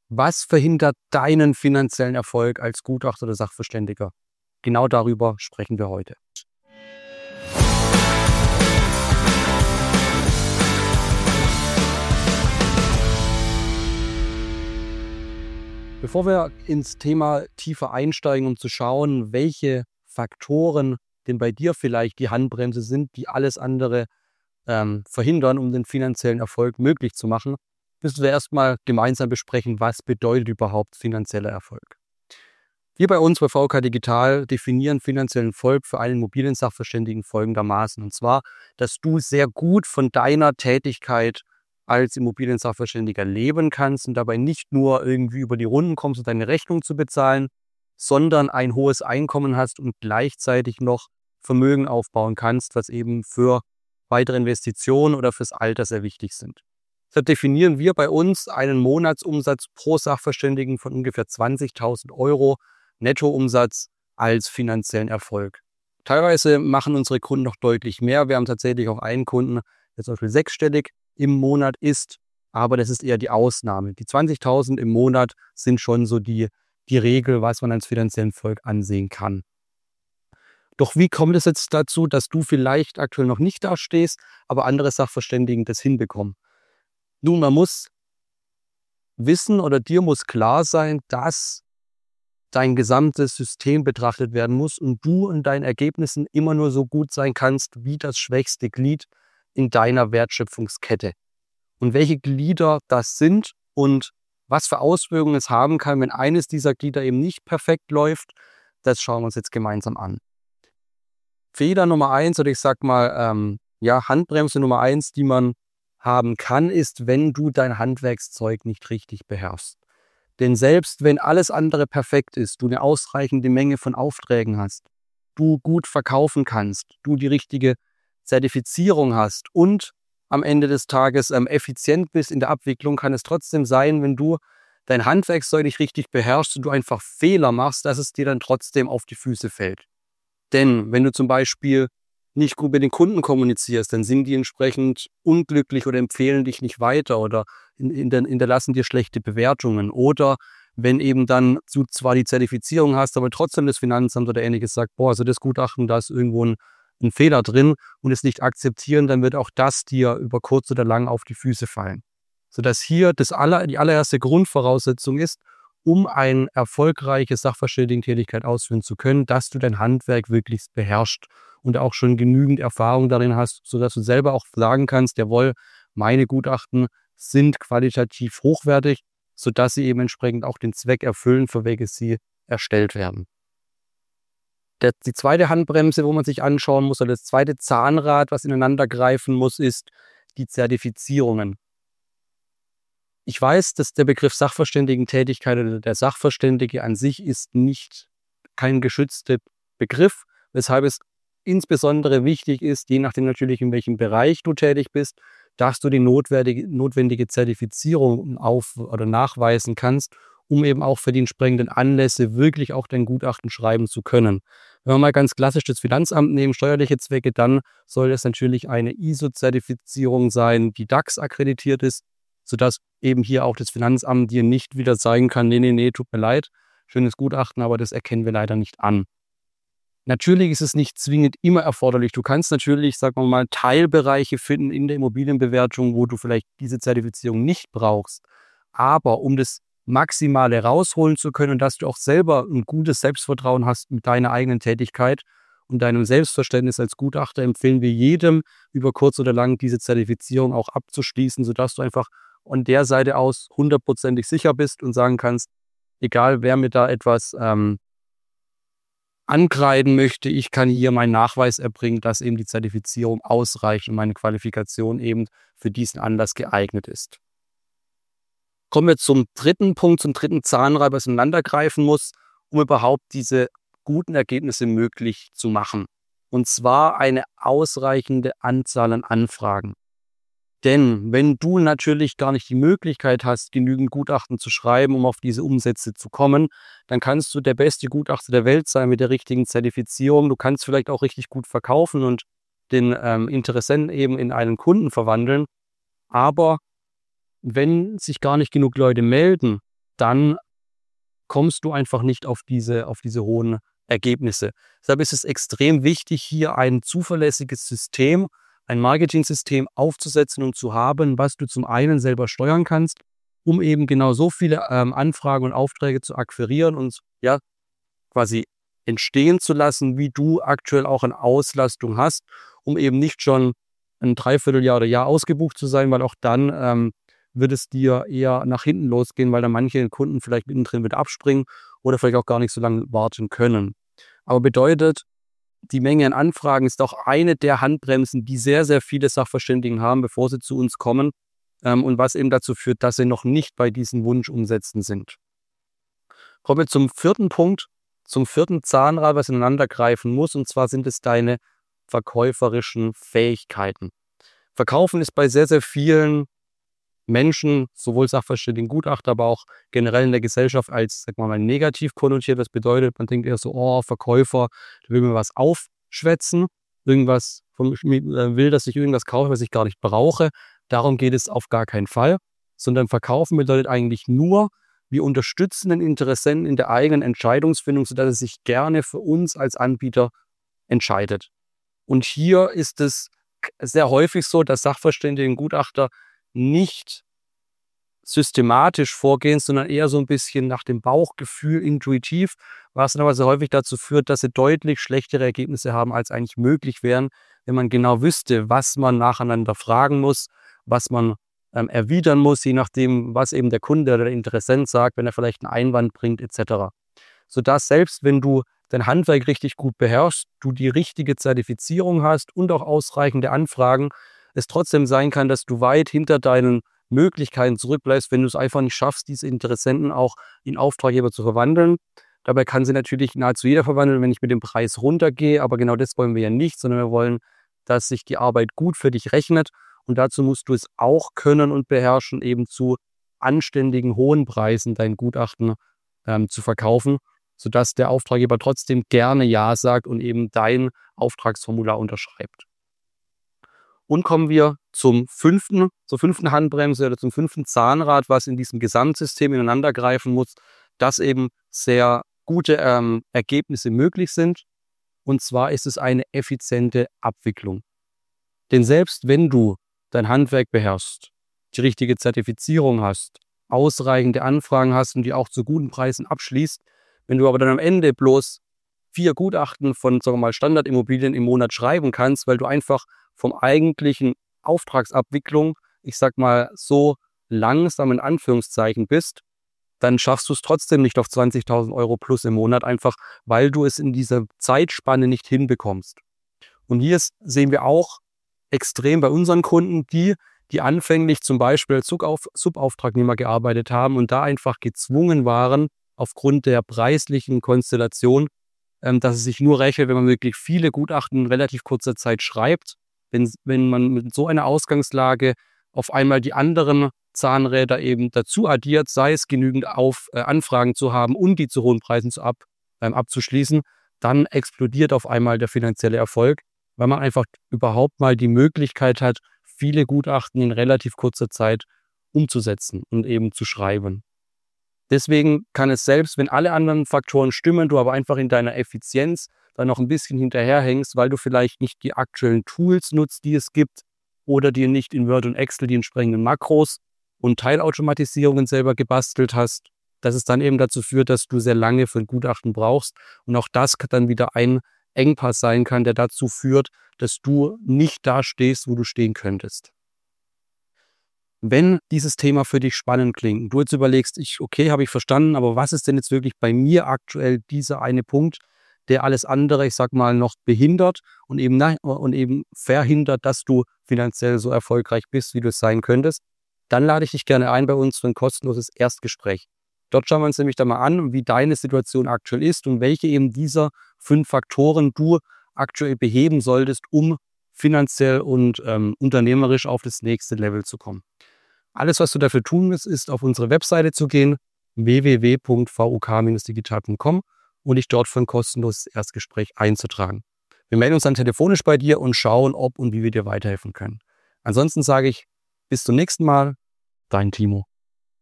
Was verhindert deinen finanziellen Erfolg als Gutachter oder Sachverständiger? Genau darüber sprechen wir heute. Bevor wir ins Thema tiefer einsteigen, um zu schauen, welche Faktoren denn bei dir vielleicht die Handbremse sind, die alles andere verhindern, um den finanziellen Erfolg möglich zu machen, müssen wir erstmal gemeinsam besprechen, was bedeutet überhaupt finanzieller Erfolg. Wir bei uns bei VK Digital definieren finanziellen Erfolg für einen Immobilien-Sachverständigen folgendermaßen. Und zwar, dass du sehr gut von deiner Tätigkeit als Immobilien-Sachverständiger leben kannst und dabei nicht nur irgendwie über die Runden kommst, um deine Rechnung zu bezahlen, sondern ein hohes Einkommen hast und gleichzeitig noch Vermögen aufbauen kannst, was eben für weitere Investitionen oder fürs Alter sehr wichtig sind. Deshalb definieren wir bei uns einen Monatsumsatz pro Sachverständigen von ungefähr 20.000 Euro Nettoumsatz als finanziellen Erfolg. Teilweise machen unsere Kunden noch deutlich mehr. Wir haben tatsächlich auch einen Kunden, der zum Beispiel sechsstellig im Monat ist, aber das ist eher die Ausnahme. Die 20.000 im Monat sind schon so die Regel, was man als finanziellen Erfolg ansehen kann. Doch wie kommt es jetzt dazu, dass du vielleicht aktuell noch nicht da stehst, aber andere Sachverständigen das hinbekommen? Nun, man muss wissen oder dir muss klar sein, dass dein gesamtes System betrachtet werden muss und du in deinen Ergebnissen immer nur so gut sein kannst, wie das schwächste Glied in deiner Wertschöpfungskette. Und welche Glieder das sind und was für Auswirkungen es haben kann, wenn eines dieser Glieder eben nicht perfekt läuft, das schauen wir uns jetzt gemeinsam an. Fehler Nummer 1 oder ich sag mal, Handbremse Nummer 1, die man haben kann, ist, wenn du dein Handwerkszeug nicht richtig beherrschst. Denn selbst wenn alles andere perfekt ist, du eine ausreichende Menge von Aufträgen hast, du gut verkaufen kannst, du die richtige Zertifizierung hast und am Ende des Tages effizient bist in der Abwicklung, kann es trotzdem sein, wenn du dein Handwerkszeug nicht richtig beherrschst und du einfach Fehler machst, dass es dir dann trotzdem auf die Füße fällt. Denn wenn du zum Beispiel nicht gut mit den Kunden kommunizierst, dann sind die entsprechend unglücklich oder empfehlen dich nicht weiter oder hinterlassen dir schlechte Bewertungen. Oder wenn eben dann du zwar die Zertifizierung hast, aber trotzdem das Finanzamt oder Ähnliches sagt, also das Gutachten, da ist irgendwo ein Fehler drin und es nicht akzeptieren, dann wird auch das dir über kurz oder lang auf die Füße fallen. Sodass hier die allererste Grundvoraussetzung ist, um eine erfolgreiche Sachverständigentätigkeit ausführen zu können, dass du dein Handwerk wirklich beherrschst und auch schon genügend Erfahrung darin hast, sodass du selber auch sagen kannst, jawohl, meine Gutachten sind qualitativ hochwertig, sodass sie eben entsprechend auch den Zweck erfüllen, für welches sie erstellt werden. Die zweite Handbremse, wo man sich anschauen muss, oder das zweite Zahnrad, was ineinander greifen muss, ist die Zertifizierungen. Ich weiß, dass der Begriff Sachverständigentätigkeit oder der Sachverständige an sich ist kein geschützter Begriff, weshalb es insbesondere wichtig ist, je nachdem natürlich in welchem Bereich du tätig bist, dass du die notwendige Zertifizierung nachweisen kannst, um eben auch für die entsprechenden Anlässe wirklich auch dein Gutachten schreiben zu können. Wenn wir mal ganz klassisch das Finanzamt nehmen, steuerliche Zwecke, dann soll es natürlich eine ISO-Zertifizierung sein, die DAX akkreditiert ist, sodass eben hier auch das Finanzamt dir nicht wieder sagen kann, nee, tut mir leid, schönes Gutachten, aber das erkennen wir leider nicht an. Natürlich ist es nicht zwingend immer erforderlich. Du kannst natürlich, sagen wir mal, Teilbereiche finden in der Immobilienbewertung, wo du vielleicht diese Zertifizierung nicht brauchst. Aber um das Maximale rausholen zu können und dass du auch selber ein gutes Selbstvertrauen hast mit deiner eigenen Tätigkeit und deinem Selbstverständnis als Gutachter, empfehlen wir jedem, über kurz oder lang diese Zertifizierung auch abzuschließen, sodass du einfach von der Seite aus 100%ig sicher bist und sagen kannst, egal wer mir da etwas ankreiden möchte, ich kann hier meinen Nachweis erbringen, dass eben die Zertifizierung ausreicht und meine Qualifikation eben für diesen Anlass geeignet ist. Kommen wir zum dritten Punkt, zum dritten Zahnrad, was ineinander greifen muss, um überhaupt diese guten Ergebnisse möglich zu machen. Und zwar eine ausreichende Anzahl an Anfragen. Denn wenn du natürlich gar nicht die Möglichkeit hast, genügend Gutachten zu schreiben, um auf diese Umsätze zu kommen, dann kannst du der beste Gutachter der Welt sein mit der richtigen Zertifizierung. Du kannst vielleicht auch richtig gut verkaufen und den Interessenten eben in einen Kunden verwandeln. Aber wenn sich gar nicht genug Leute melden dann kommst du einfach nicht auf diese hohen Ergebnisse. Deshalb ist es extrem wichtig, hier ein zuverlässiges System, ein Marketing-System aufzusetzen und zu haben, was du zum einen selber steuern kannst, um eben genau so viele Anfragen und Aufträge zu akquirieren und ja, quasi entstehen zu lassen, wie du aktuell auch eine Auslastung hast, um eben nicht schon ein Dreivierteljahr oder Jahr ausgebucht zu sein, weil auch dann wird es dir eher nach hinten losgehen, weil dann manche Kunden vielleicht mittendrin wieder abspringen oder vielleicht auch gar nicht so lange warten können. Aber bedeutet, die Menge an Anfragen ist auch eine der Handbremsen, die sehr, sehr viele Sachverständigen haben, bevor sie zu uns kommen und was eben dazu führt, dass sie noch nicht bei diesen Wunschumsätzen sind. Kommen wir zum vierten Punkt, zum vierten Zahnrad, was ineinander greifen muss, und zwar sind es deine verkäuferischen Fähigkeiten. Verkaufen ist bei sehr, sehr vielen Menschen, sowohl Sachverständigen, Gutachter, aber auch generell in der Gesellschaft als, sag mal, negativ konnotiert. Das bedeutet, man denkt eher so, oh, Verkäufer, der will mir was aufschwätzen, irgendwas will, dass ich irgendwas kaufe, was ich gar nicht brauche. Darum geht es auf gar keinen Fall, sondern Verkaufen bedeutet eigentlich nur, wir unterstützen den Interessenten in der eigenen Entscheidungsfindung, sodass er sich gerne für uns als Anbieter entscheidet. Und hier ist es sehr häufig so, dass Sachverständige und Gutachter nicht systematisch vorgehen, sondern eher so ein bisschen nach dem Bauchgefühl, intuitiv, was dann aber sehr häufig dazu führt, dass sie deutlich schlechtere Ergebnisse haben, als eigentlich möglich wären, wenn man genau wüsste, was man nacheinander fragen muss, was man erwidern muss, je nachdem, was eben der Kunde oder der Interessent sagt, wenn er vielleicht einen Einwand bringt, etc. Sodass selbst wenn du dein Handwerk richtig gut beherrschst, du die richtige Zertifizierung hast und auch ausreichende Anfragen, es trotzdem sein kann, dass du weit hinter deinen Möglichkeiten zurückbleibst, wenn du es einfach nicht schaffst, diese Interessenten auch in Auftraggeber zu verwandeln. Dabei kann sie natürlich nahezu jeder verwandeln, wenn ich mit dem Preis runtergehe, aber genau das wollen wir ja nicht, sondern wir wollen, dass sich die Arbeit gut für dich rechnet, und dazu musst du es auch können und beherrschen, eben zu anständigen, hohen Preisen dein Gutachten zu verkaufen, sodass der Auftraggeber trotzdem gerne Ja sagt und eben dein Auftragsformular unterschreibt. Und kommen wir zur fünften Handbremse oder zum fünften Zahnrad, was in diesem Gesamtsystem ineinander greifen muss, dass eben sehr gute Ergebnisse möglich sind. Und zwar ist es eine effiziente Abwicklung. Denn selbst wenn du dein Handwerk beherrschst, die richtige Zertifizierung hast, ausreichende Anfragen hast und die auch zu guten Preisen abschließt, wenn du aber dann am Ende bloß 4 Gutachten von, sagen wir mal, Standardimmobilien im Monat schreiben kannst, weil du einfach vom eigentlichen Auftragsabwicklung, ich sag mal, so langsam in Anführungszeichen bist, dann schaffst du es trotzdem nicht auf 20.000 Euro plus im Monat, einfach weil du es in dieser Zeitspanne nicht hinbekommst. Und hier sehen wir auch extrem bei unseren Kunden, die anfänglich zum Beispiel als Subauftragnehmer gearbeitet haben und da einfach gezwungen waren, aufgrund der preislichen Konstellation, dass es sich nur rechnet, wenn man wirklich viele Gutachten in relativ kurzer Zeit schreibt. Wenn man mit so einer Ausgangslage auf einmal die anderen Zahnräder eben dazu addiert, sei es genügend Anfragen zu haben und die zu hohen Preisen abzuschließen, dann explodiert auf einmal der finanzielle Erfolg, weil man einfach überhaupt mal die Möglichkeit hat, viele Gutachten in relativ kurzer Zeit umzusetzen und eben zu schreiben. Deswegen kann es selbst, wenn alle anderen Faktoren stimmen, du aber einfach in deiner Effizienz dann noch ein bisschen hinterherhängst, weil du vielleicht nicht die aktuellen Tools nutzt, die es gibt, oder dir nicht in Word und Excel die entsprechenden Makros und Teilautomatisierungen selber gebastelt hast, dass es dann eben dazu führt, dass du sehr lange für ein Gutachten brauchst. Und auch das dann wieder ein Engpass sein kann, der dazu führt, dass du nicht da stehst, wo du stehen könntest. Wenn dieses Thema für dich spannend klingt, du jetzt überlegst, okay, habe ich verstanden, aber was ist denn jetzt wirklich bei mir aktuell dieser eine Punkt, der alles andere, ich sag mal, noch behindert und eben verhindert, dass du finanziell so erfolgreich bist, wie du es sein könntest, dann lade ich dich gerne ein bei uns für ein kostenloses Erstgespräch. Dort schauen wir uns nämlich dann mal an, wie deine Situation aktuell ist und welche eben dieser 5 Faktoren du aktuell beheben solltest, um finanziell und unternehmerisch auf das nächste Level zu kommen. Alles, was du dafür tun musst, ist auf unsere Webseite zu gehen, www.vuk-digital.com, und dich dort für ein kostenloses Erstgespräch einzutragen. Wir melden uns dann telefonisch bei dir und schauen, ob und wie wir dir weiterhelfen können. Ansonsten sage ich, bis zum nächsten Mal, dein Timo.